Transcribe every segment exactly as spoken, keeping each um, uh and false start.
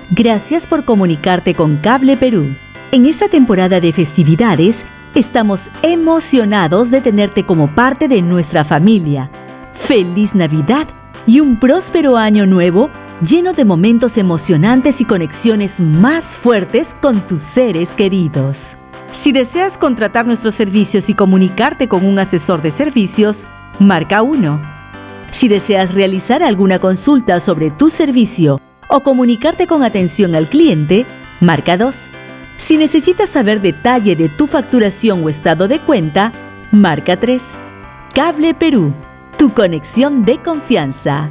Gracias por comunicarte con Cable Perú. En esta temporada de festividades, estamos emocionados de tenerte como parte de nuestra familia. ¡Feliz Navidad y un próspero año nuevo lleno de momentos emocionantes y conexiones más fuertes con tus seres queridos! Si deseas contratar nuestros servicios y comunicarte con un asesor de servicios, marca uno. Si deseas realizar alguna consulta sobre tu servicio o comunicarte con atención al cliente, marca dos. Si necesitas saber detalle de tu facturación o estado de cuenta, marca tres. Cable Perú, tu conexión de confianza.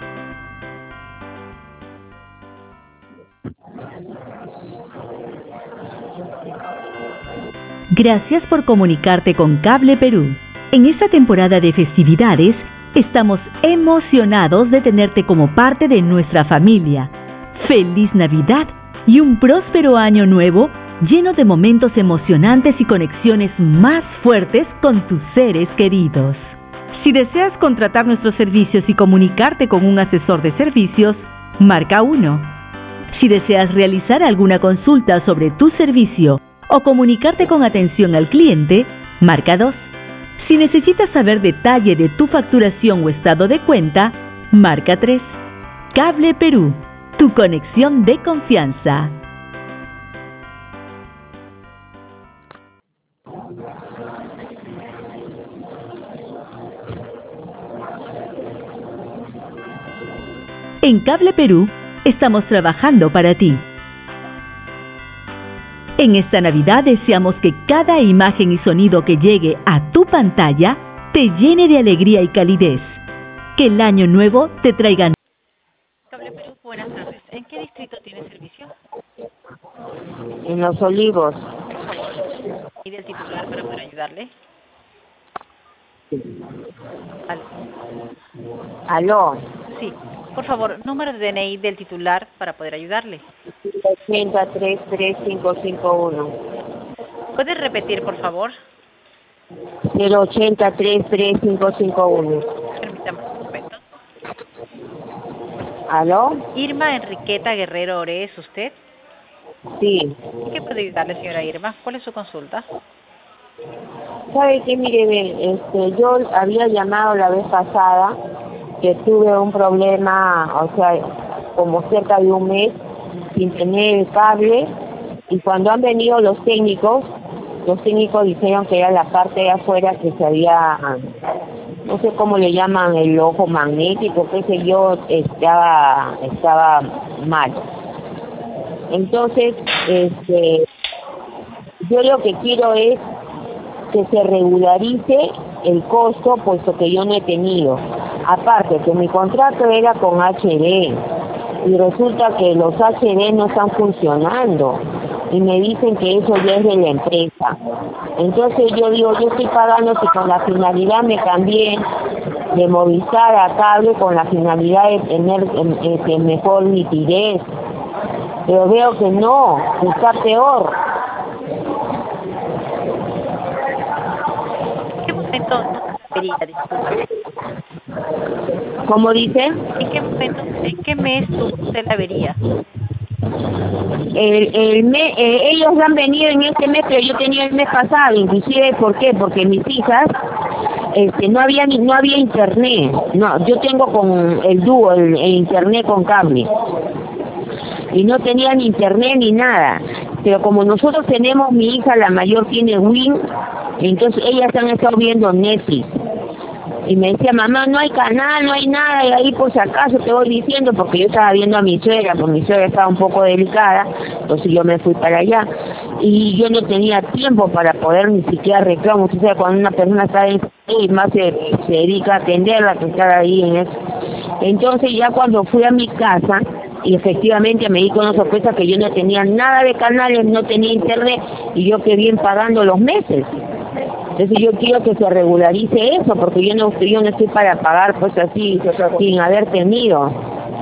Gracias por comunicarte con Cable Perú. En esta temporada de festividades, estamos emocionados de tenerte como parte de nuestra familia. ¡Feliz Navidad y un próspero año nuevo lleno de momentos emocionantes y conexiones más fuertes con tus seres queridos! Si deseas contratar nuestros servicios y comunicarte con un asesor de servicios, marca uno. Si deseas realizar alguna consulta sobre tu servicio o comunicarte con atención al cliente, marca dos. Si necesitas saber detalle de tu facturación o estado de cuenta, marca tres. Cable Perú, tu conexión de confianza. En Cable Perú, estamos trabajando para ti. En esta Navidad deseamos que cada imagen y sonido que llegue a tu pantalla te llene de alegría y calidez. Que el año nuevo te traiga... Cable Perú, buenas tardes. ¿En qué distrito tiene servicio? En Los Olivos. Por favor, ¿y del titular para poder ayudarle? ¿Aló? Aló. Sí, por favor, número de D N I del titular para poder ayudarle. ochenta tres tres cinco cinco uno. ¿Puede repetir, por favor? cero ochenta tres tres cinco cinco uno. Permítame un momento. ¿Aló? Irma Enriqueta Guerrero Ore, ¿es usted? Sí. ¿En qué puede ayudarle, señora Irma? ¿Cuál es su consulta? ¿Sabe qué? Mire, ve, este, yo había llamado la vez pasada que tuve un problema, o sea, como cerca de un mes, sin tener el cable, y cuando han venido los técnicos, los técnicos dijeron que era la parte de afuera que se había, no sé cómo le llaman, el ojo magnético, qué sé yo, estaba, estaba mal. Entonces, este, yo lo que quiero es que se regularice el costo, puesto que yo no he tenido. Aparte, que mi contrato era con H D, y resulta que los H D no están funcionando, y me dicen que eso ya es de la empresa. Entonces yo digo, yo estoy pagando si con la finalidad me cambié de Movistar a cable con la finalidad de tener eh, mejor nitidez, pero veo que no, que está peor. ¿En qué momento debería, disculpa? ¿Cómo dice? ¿En qué momento, en qué mes tuvo usted la avería? El, el me, eh, ellos han venido en este mes, pero yo tenía el mes pasado, inclusive, ¿por qué? Porque mis hijas, este, no había ni, no había internet. No, yo tengo con el dúo, el, el internet con cable, y no tenían internet ni nada. Pero como nosotros tenemos, mi hija la mayor tiene Win, entonces ellas han estado viendo Netflix. Y me decía, mamá, no hay canal, no hay nada, y ahí por si acaso te voy diciendo, porque yo estaba viendo a mi suegra, porque mi suegra estaba un poco delicada, entonces yo me fui para allá, y yo no tenía tiempo para poder ni siquiera reclamar. Usted sabe, cuando una persona está en y más se, se dedica a atenderla, que estar ahí en eso. Entonces ya cuando fui a mi casa, y efectivamente me di con una sorpresa que yo no tenía nada de canales, no tenía internet, y yo quedé bien pagando los meses. Entonces yo quiero que se regularice eso, porque yo no, yo no estoy para pagar pues así, sin haber tenido.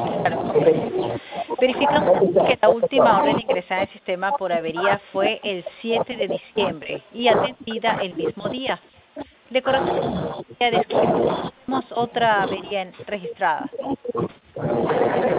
Verificamos que la última orden ingresada al sistema por avería fue el siete de diciembre y atendida el mismo día. Le corresponde describir otra avería registrada.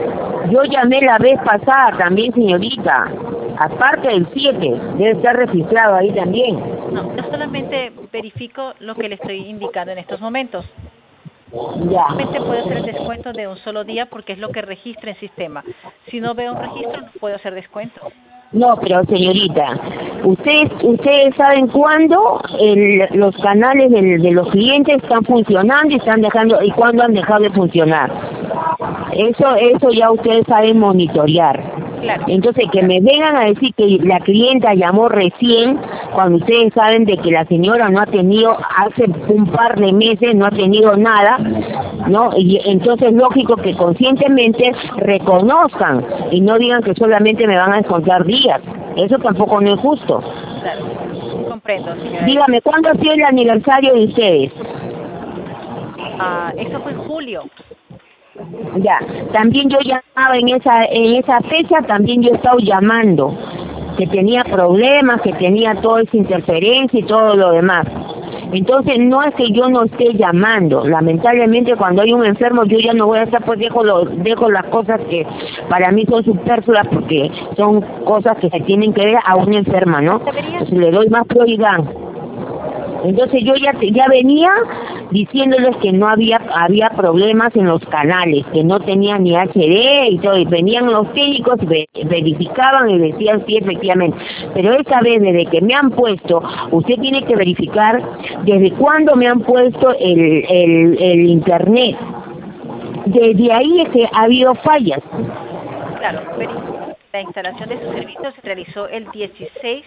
Yo llamé la vez pasada también, señorita. Aparte del siete, debe estar registrado ahí también. No, yo solamente verifico lo que le estoy indicando en estos momentos. Ya. Solamente puedo hacer el descuento de un solo día porque es lo que registra el sistema. Si no veo un registro, no puedo hacer descuento. No, pero señorita, ustedes ustedes saben cuándo el, los canales del, de los clientes están funcionando y están dejando y cuándo han dejado de funcionar. Eso eso ya ustedes saben monitorear. Claro. Entonces, que me vengan a decir que la clienta llamó recién, cuando ustedes saben de que la señora no ha tenido, hace un par de meses no ha tenido nada, ¿no? Y entonces lógico que conscientemente reconozcan y no digan que solamente me van a descontar días. Eso tampoco no es justo. Claro. Comprendo, señora. Dígame, ¿cuándo ha sido el aniversario de ustedes? Ah, eso fue en julio. Ya, también yo llamaba en esa en esa fecha, también yo he estado llamando, que tenía problemas, que tenía toda esa interferencia y todo lo demás. Entonces no es que yo no esté llamando, lamentablemente cuando hay un enfermo yo ya no voy a estar, pues dejo, lo, dejo las cosas que para mí son superfluas porque son cosas que se tienen que ver a una enferma, ¿no? Entonces le doy más prioridad. Entonces yo ya ya venía diciéndoles que no había había problemas en los canales, que no tenían ni H D y todo, y venían los técnicos, ve, verificaban y decían sí, efectivamente. Pero esta vez, desde que me han puesto, usted tiene que verificar desde cuándo me han puesto el, el, el internet. Desde ahí es que ha habido fallas. Claro, la instalación de su servicio se realizó el dieciséis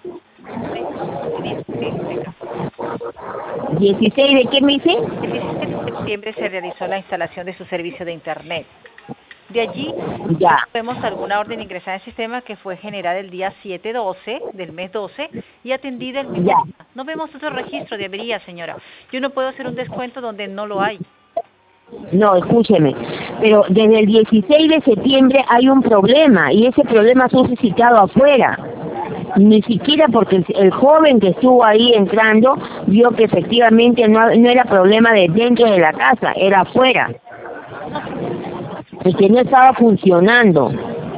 ¿dieciséis de qué me dice? El dieciséis de septiembre se realizó la instalación de su servicio de Internet. De allí ya vemos alguna orden ingresada en el sistema que fue generada el día siete doce del mes doce y atendida el mismo ya. día. No vemos otro registro de avería, señora. Yo no puedo hacer un descuento donde no lo hay. No, escúcheme, pero desde el dieciséis de septiembre hay un problema y ese problema se ha suscitado afuera. Ni siquiera porque el, el joven que estuvo ahí entrando vio que efectivamente no, no era problema de dentro de la casa, era afuera. Y que no estaba funcionando.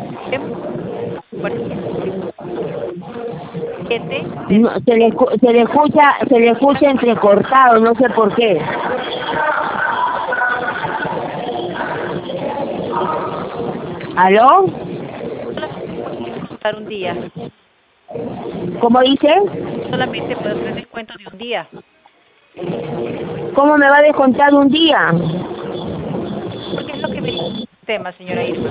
No, se, le, se le escucha, se le escucha entrecortado, no sé por qué. ¿Aló? Un día. ¿Cómo dice? Solamente puedo hacer descuento de un día. ¿Cómo me va a descontar un día? Porque es lo que me dice el sistema, señora Irma.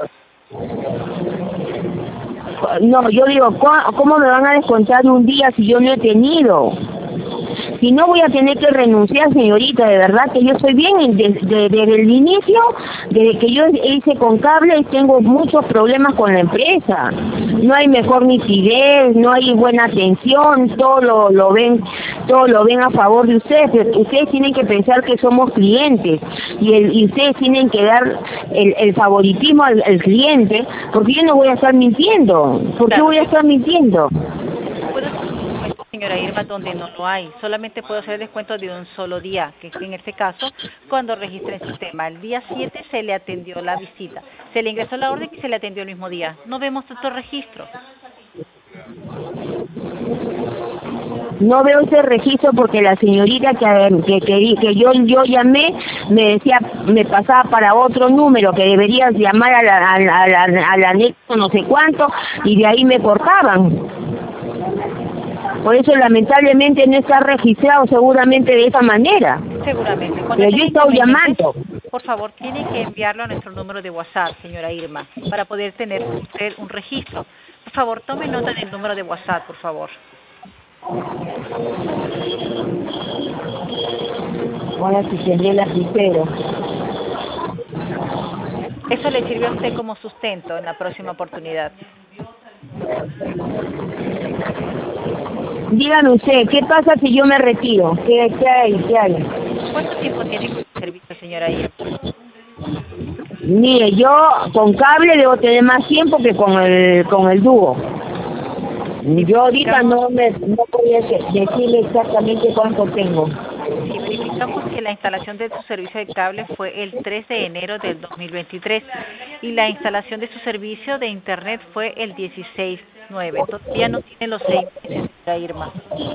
No, yo digo, ¿cómo me van a descontar un día si yo no he tenido? Si no, voy a tener que renunciar, señorita, de verdad que yo estoy bien desde, desde el inicio, desde que yo hice con cable, tengo muchos problemas con la empresa. No hay mejor nitidez, no hay buena atención, todo lo, lo ven, todo lo ven a favor de ustedes, pero ustedes tienen que pensar que somos clientes y, el, y ustedes tienen que dar el, el favoritismo al, al cliente, porque yo no voy a estar mintiendo. ¿Por qué voy a estar mintiendo? Señora Irma, donde no lo hay, solamente puedo hacer el descuento de un solo día, que en este caso, cuando registre el sistema. El día siete se le atendió la visita, se le ingresó la orden y se le atendió el mismo día. No vemos otro registro. No veo ese registro porque la señorita que, que, que, que yo yo llamé me decía, me pasaba para otro número, que deberías llamar a la, a la, a la, a la nexo no sé cuánto, y de ahí me cortaban. Por eso lamentablemente no está registrado seguramente de esa manera. Seguramente. Cuando pero yo he estado llamando. Por favor, tiene que enviarlo a nuestro número de WhatsApp, señora Irma, para poder tener usted un registro. Por favor, tome nota del número de WhatsApp, por favor. Ahora sí tendré el lapicero. Eso le sirve a usted como sustento en la próxima oportunidad. Dígame usted, ¿qué pasa si yo me retiro? ¿Qué, qué hay? ¿Qué hay? ¿Cuánto tiempo tiene con el servicio, señora Irma? Mire, yo con cable debo tener más tiempo que con el con el dúo. Yo ahorita no me no podía decirle exactamente cuánto tengo. Sí, Digamos que la instalación de su servicio de cable fue el tres de enero del dos mil veintitrés y la instalación de su servicio de internet fue el dieciséis nueve. Todavía no tiene los seis meses, señora Irma.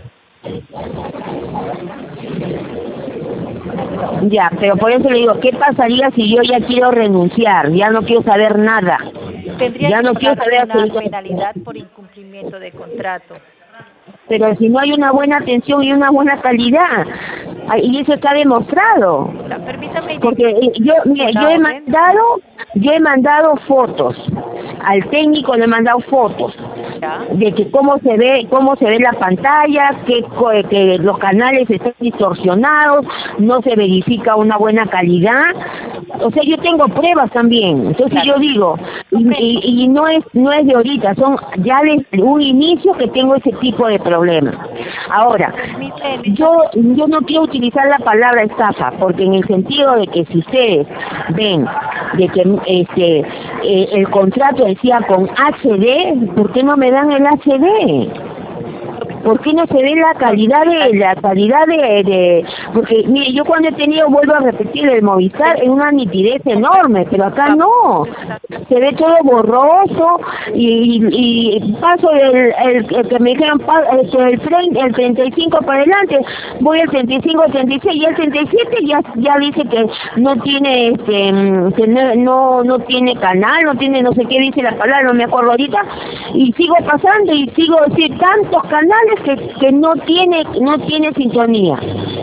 Ya, pero por eso le digo, ¿qué pasaría si yo ya quiero renunciar? Ya no quiero saber nada. Tendría Ya que no quiero pagar saber una absolutamente. penalidad por incumplimiento de contrato. Pero si no hay una buena atención y una buena calidad, ay, y eso está demostrado. La- Permítame Porque eh, yo, mire, una yo he orden. mandado, yo he mandado fotos, al técnico le he mandado fotos Ya. de que cómo se ve, cómo se ve la pantalla, que, co- que los canales están distorsionados, no se verifica una buena calidad. O sea, yo tengo pruebas también. Entonces Claro. yo digo, y, y, y no es no es de ahorita, son ya desde un inicio que tengo ese tipo de problemas. Ahora, Permíteme. yo yo no quiero utilizar la palabra estafa, porque en el sentido de que si ustedes ven de que este eh, el contrato decía con H D, ¿por qué no me dan el H D? ¿Por qué no se ve la calidad de la calidad de, de porque mire, yo cuando he tenido, vuelvo a repetir, el Movistar en una nitidez enorme, pero acá no, se ve todo borroso y, y, y paso el, el, el que me dijeron pa, el, el, treinta, el treinta y cinco para adelante, voy al treinta y cinco, treinta y seis y el treinta y siete ya ya dice que no tiene este que no, no no tiene canal, no tiene no sé qué dice la palabra, no me acuerdo ahorita, y sigo pasando y sigo decir tantos canales que, que no tiene no tiene sintonía.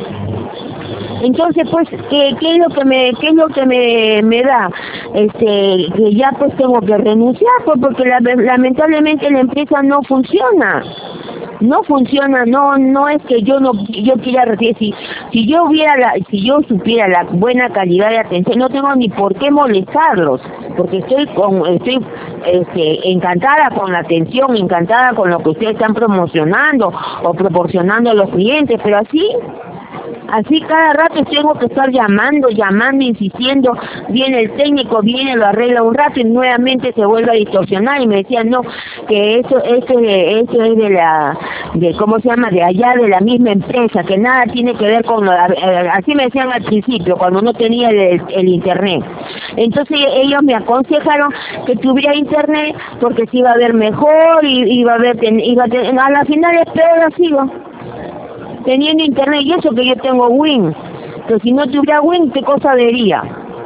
Entonces, pues, ¿qué, qué es lo que me qué es lo que me, me da? Este, que ya pues tengo que renunciar, pues, porque la, lamentablemente la empresa no funciona. No funciona, no no es que yo no yo quiera recibir, si si yo hubiera la, si yo supiera la buena calidad de atención, no tengo ni por qué molestarlos, porque estoy con estoy este encantada con la atención, encantada con lo que ustedes están promocionando o proporcionando a los clientes, pero así Así cada rato tengo que estar llamando, llamando, insistiendo, viene el técnico, viene, lo arregla un rato y nuevamente se vuelve a distorsionar y me decían no, que eso, eso, eso es de la, de cómo se llama, de allá de la misma empresa, que nada tiene que ver con lo, así me decían al principio, cuando no tenía el, el internet. Entonces ellos me aconsejaron que tuviera internet porque se iba a ver mejor y iba a ver, iba a, tener, a la final es peor así, ¿no? Teniendo internet y eso que yo tengo Win, pero si no tuviera Win, ¿qué cosa vería?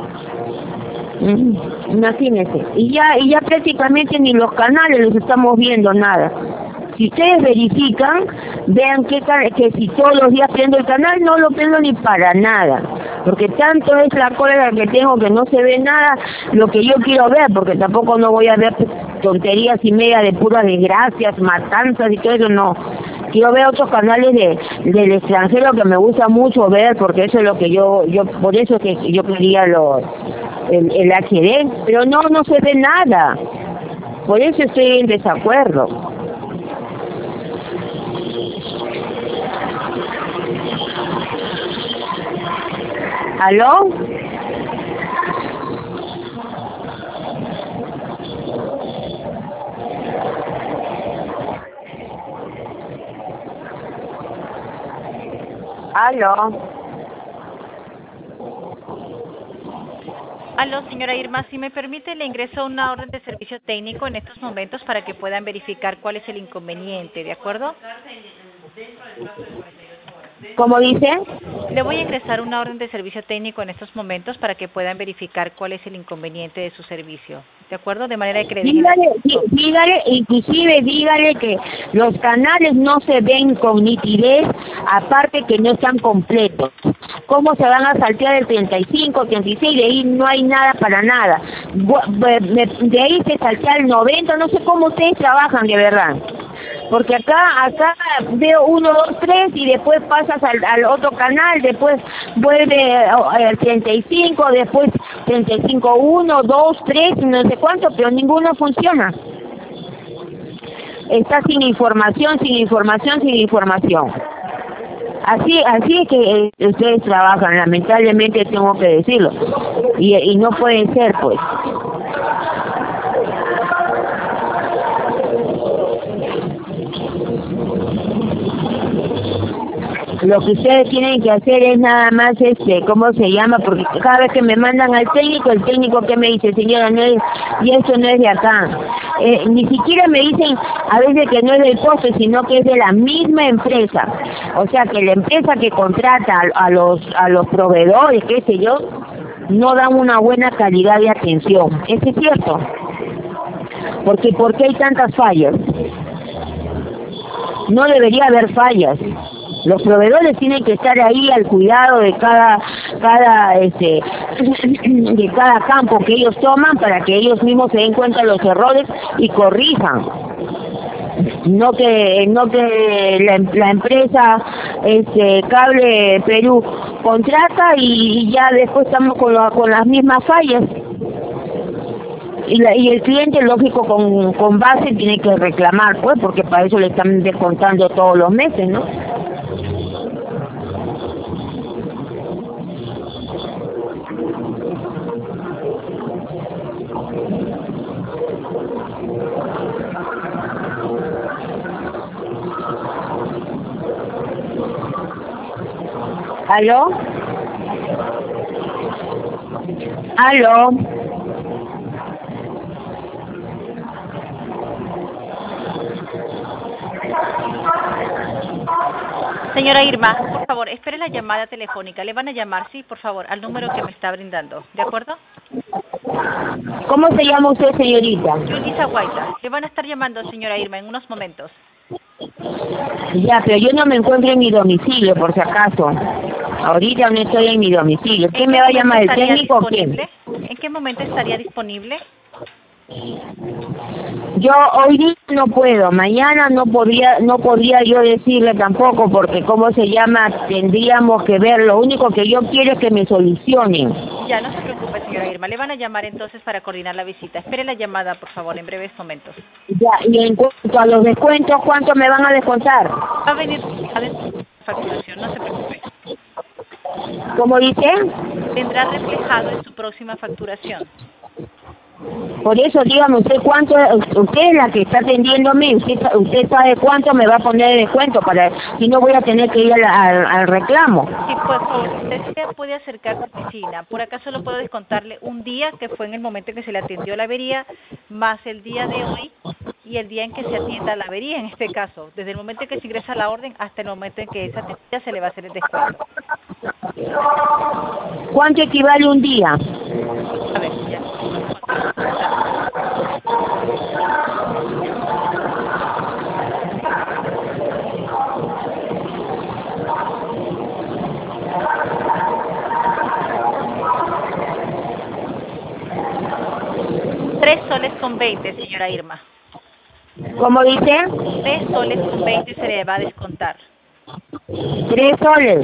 Mm, imagínense, y ya y ya prácticamente ni los canales los estamos viendo nada. Si ustedes verifican, vean que, que si todos los días prendo el canal, no lo prendo ni para nada, porque tanto es la cólera que tengo que no se ve nada lo que yo quiero ver, porque tampoco no voy a ver tonterías y media de puras desgracias, matanzas y todo eso, no. Quiero ver otros canales de del extranjero que me gusta mucho ver, porque eso es lo que yo, yo por eso es que yo quería los, el, el H D, pero no, no se ve nada. Por eso estoy en desacuerdo. ¿Aló? Aló. Aló, señora Irma, si me permite, le ingreso una orden de servicio técnico en estos momentos para que puedan verificar cuál es el inconveniente, ¿de acuerdo? ¿Cómo dice? Le voy a ingresar una orden de servicio técnico en estos momentos para que puedan verificar cuál es el inconveniente de su servicio, ¿de acuerdo? De manera que le dejen... Dígale, dígale, inclusive dígale que los canales no se ven con nitidez, aparte que no están completos. ¿Cómo se van a saltear el treinta y cinco, treinta y seis? De ahí no hay nada para nada. De ahí se saltea el noventa, no sé cómo ustedes trabajan de verdad. Porque acá acá veo uno, dos, tres y después pasas al, al otro canal, después vuelve al treinta y cinco, después treinta y cinco, uno, dos, tres, no sé cuánto, pero ninguno funciona. Está sin información, sin información, sin información. Así así es que eh, ustedes trabajan, lamentablemente tengo que decirlo. Y, y no puede ser, pues. Lo que ustedes tienen que hacer es nada más, este, ¿cómo se llama? Porque cada vez que me mandan al técnico, el técnico que me dice, señora, no es, y eso no es de acá. Eh, ni siquiera me dicen a veces que no es del poste, sino que es de la misma empresa. O sea, que la empresa que contrata a, a los a los proveedores, qué sé yo, no dan una buena calidad de atención. ¿Eso es cierto? Porque ¿por qué hay tantas fallas? No debería haber fallas. Los proveedores tienen que estar ahí al cuidado de cada cada este de cada campo que ellos toman para que ellos mismos se den cuenta de los errores y corrijan. No que no que la, la empresa este Cable Perú contrata y ya después estamos con, la, con las mismas fallas. Y, la, y el cliente, lógico, con, con base tiene que reclamar, pues, porque para eso le están descontando todos los meses, ¿no? ¿Aló? ¿Aló? Señora Irma, por favor, espere la llamada telefónica. Le van a llamar, sí, por favor, al número que me está brindando. ¿De acuerdo? ¿Cómo se llama usted, señorita? Yulisa Guaita. Le van a estar llamando, señora Irma, en unos momentos. Ya, pero yo no me encuentro en mi domicilio, por si acaso. Ahorita no estoy en mi domicilio. ¿Quién me va a llamar, el técnico o quién? ¿En qué momento estaría disponible? Yo hoy día no puedo, mañana no podría, no podría yo decirle tampoco, porque cómo se llama, tendríamos que ver. Lo único que yo quiero es que me solucionen. Ya, no se preocupe, señora Irma, le van a llamar entonces para coordinar la visita. Espere la llamada, por favor, en breves momentos. Ya, y en cuanto a los descuentos, ¿cuánto me van a descontar? Va a venir a ver facturación, no se preocupe. ¿Cómo dice? Vendrá reflejado en su próxima facturación. Por eso, dígame usted cuánto, usted es la que está atendiéndome, usted, usted sabe cuánto me va a poner de descuento, para si no voy a tener que ir al, al, al reclamo. Sí, por favor, usted se puede acercar a la oficina. Por acá solo puedo descontarle un día, que fue en el momento en que se le atendió la avería, más el día de hoy y el día en que se atienda la avería, en este caso. Desde el momento en que se ingresa la orden hasta el momento en que esa atendida se le va a hacer el descuento. ¿Cuánto equivale un día? A ver, ya. Tres soles con veinte, señora Irma. ¿Cómo dice? Tres soles con veinte se le va a descontar. Tres soles.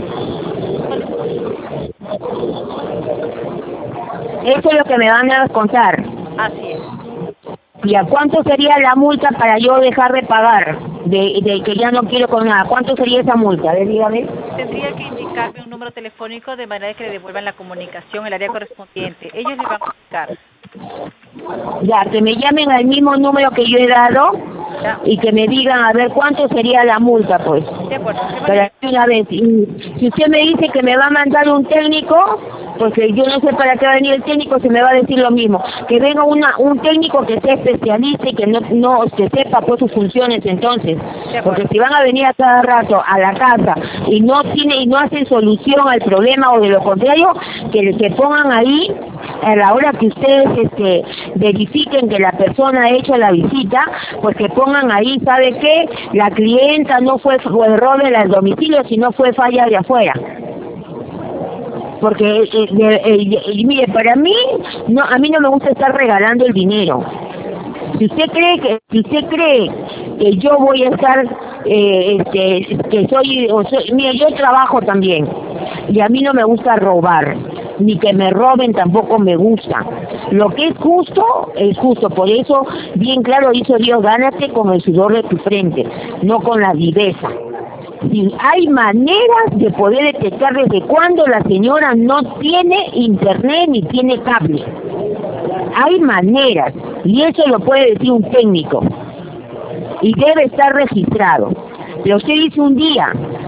Eso es lo que me van a descontar. Así es. ¿Y a cuánto sería la multa para yo dejar de pagar? De, de que ya no quiero con nada. ¿Cuánto sería esa multa? A ver, dígame. Tendría que indicarme un número telefónico de manera que le devuelvan la comunicación, el área correspondiente. Ellos le van a indicar. Ya, que me llamen al mismo número que yo he dado Ya. y que me digan a ver cuánto sería la multa, pues. De acuerdo. Para una vez. Y si usted me dice que me va a mandar un técnico, porque yo no sé para qué va a venir el técnico, se me va a decir lo mismo. Que venga una un técnico que sea especialista y que no no que sepa pues sus funciones entonces. Porque si van a venir a cada rato a la casa y no tiene y no hacen solución al problema o de lo contrario, que se pongan ahí a la hora que ustedes este verifiquen que la persona ha hecho la visita, pues que pongan ahí, ¿sabe qué? La clienta no fue, fue error del domicilio, sino fue falla de afuera. Porque, eh, eh, eh, eh, mire, para mí, no, a mí no me gusta estar regalando el dinero. Si usted cree que, si usted cree que yo voy a estar, eh, este, que soy, o soy, mire, yo trabajo también, y a mí no me gusta robar, ni que me roben tampoco me gusta. Lo que es justo, es justo, por eso, bien claro hizo Dios, gánate con el sudor de tu frente, no con la viveza. Y hay maneras de poder detectar desde cuándo la señora no tiene internet ni tiene cable. Hay maneras, y eso lo puede decir un técnico, y debe estar registrado. Pero usted dice un día,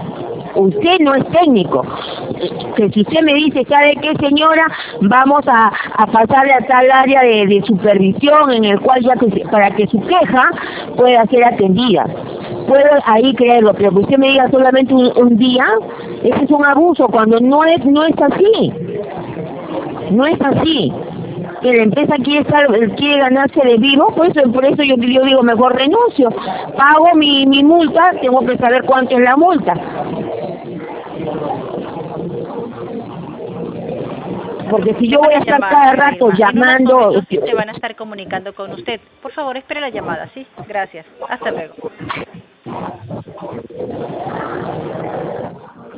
Usted no es técnico. Que si usted me dice, ¿sabe qué, señora? Vamos a, a pasarle a tal área de, de supervisión en el cual ya que, para que su queja pueda ser atendida. Puedo ahí creerlo, pero que usted me diga solamente un, un día, ese es un abuso, cuando no es, no es así. No es así. Que la empresa quiere estar, quiere ganarse de vivo, pues por eso yo, yo digo, mejor renuncio. Pago mi, mi multa, tengo que saber cuánto es la multa. Porque si yo voy a estar cada rato llamando... Se van a estar comunicando con usted. Por favor, espere la llamada, ¿sí? Gracias. Hasta luego.